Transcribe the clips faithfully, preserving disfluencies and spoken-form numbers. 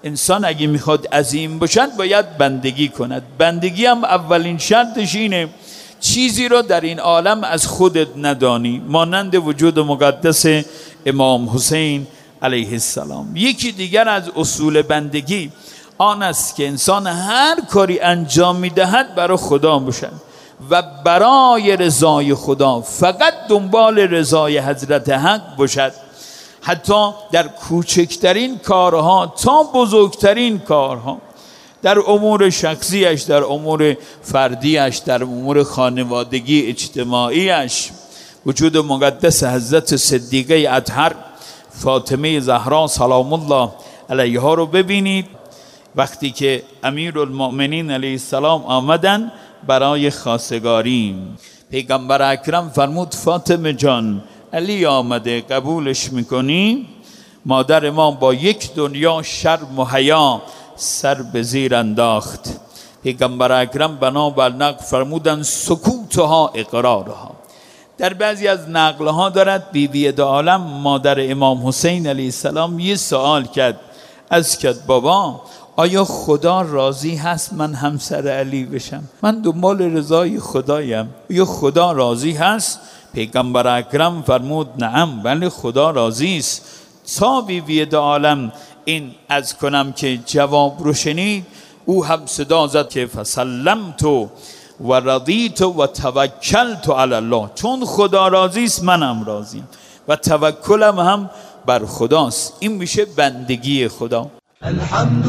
انسان اگه میخواد عظیم باشد باید بندگی کند. بندگی هم اولین شرطش اینه چیزی رو در این عالم از خودت ندانی، مانند وجود مقدس امام حسین علیه السلام. یکی دیگر از اصول بندگی آن است که انسان هر کاری انجام میدهد برای خدا باشد و برای رضای خدا، فقط دنبال رضای حضرت حق باشد، حتی در کوچکترین کارها تا بزرگترین کارها، در امور شخصیش، در امور فردیش، در امور خانوادگی اجتماعیش. وجود مقدس حضرت صدیقه اطهر فاطمه زهرا سلام الله علیها رو ببینید. وقتی که امیرالمؤمنین علیه السلام آمدن برای خواستگاری، پیغمبر اکرم فرمود فاطمه جان علی آمده قبولش میکنی؟ مادر ما با یک دنیا شرم و حیا سر به زیر انداخت. پیغمبر اکرم بنابر نقل فرمودن سکوتها اقرارها. در بعضی از نقلها دارد بیبی دو عالم مادر امام حسین علیه السلام یه سوال کرد، از کرد بابا آیا خدا راضی هست من همسر علی بشم؟ من دنبال رضای خدایم، آیا خدا راضی هست؟ پیغمبر اکرم فرمود نعم، بله خدا راضی است. تا بیبی دو عالم این از کنم که جواب رو شنید، او هم صدا زد که فسلمت و رضیت و توکلت علی الله، چون خدا راضی است منم راضیم و توکلم هم بر خداست. این میشه بندگی خدا. الحمد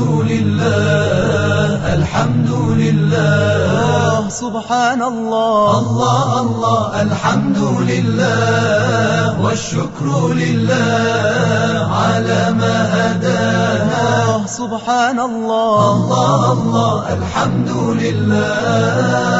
لله الحمد لله سبحان الله الله الله الحمد لله والشكر لله على ما هدانا سبحان الله الله الله الحمد لله